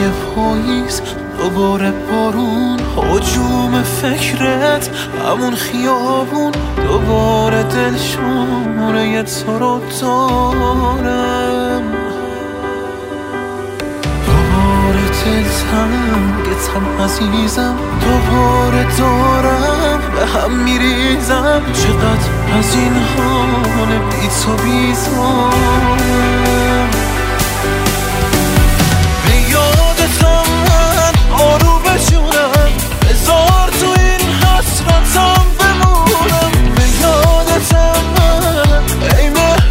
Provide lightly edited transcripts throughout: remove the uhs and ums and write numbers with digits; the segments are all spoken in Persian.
پاییز دوباره بارون، هجوم فکرت همون خیابون، دوباره دلشوره تو رو دارم، دوباره دلتنگتم عزیزم، دوباره دارم به هم میریزم. چقدر از این حال بی تو بیزارم. به یادتم من آروم بجونم، بذار تو این حسرتم بمونم. به یادتم من ای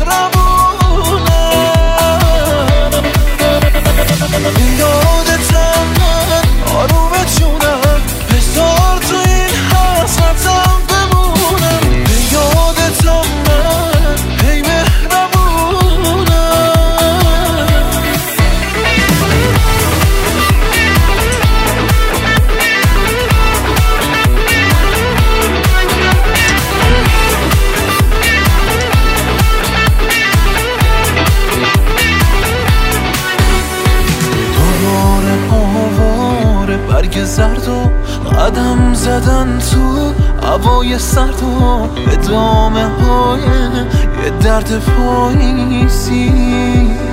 مهربونم، به یادتم من آروم بجونم، بذار تو این حسرتم بمونم. به یادتم من ای مهربونم. برگ زرد و قدم زدن تو هوای سرد و ادامه های یه درد پاییزی.